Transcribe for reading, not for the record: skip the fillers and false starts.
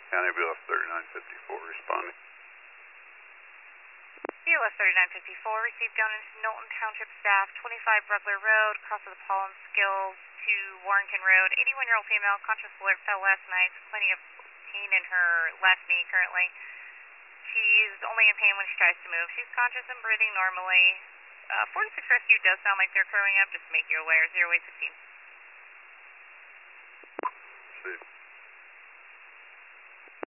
County BLS 3954 responding. BLS 3954 received down into Knowlton Township staff, 25 Brugler Road, cross of the Pollen Skills to Warrington Road. 81-year-old female, conscious alert, fell last night, plenty of pain in her left knee currently. She's only in pain when she tries to move. She's conscious and breathing normally. 46 rescue does sound like they're crowing up, just to make you aware. 0815. See.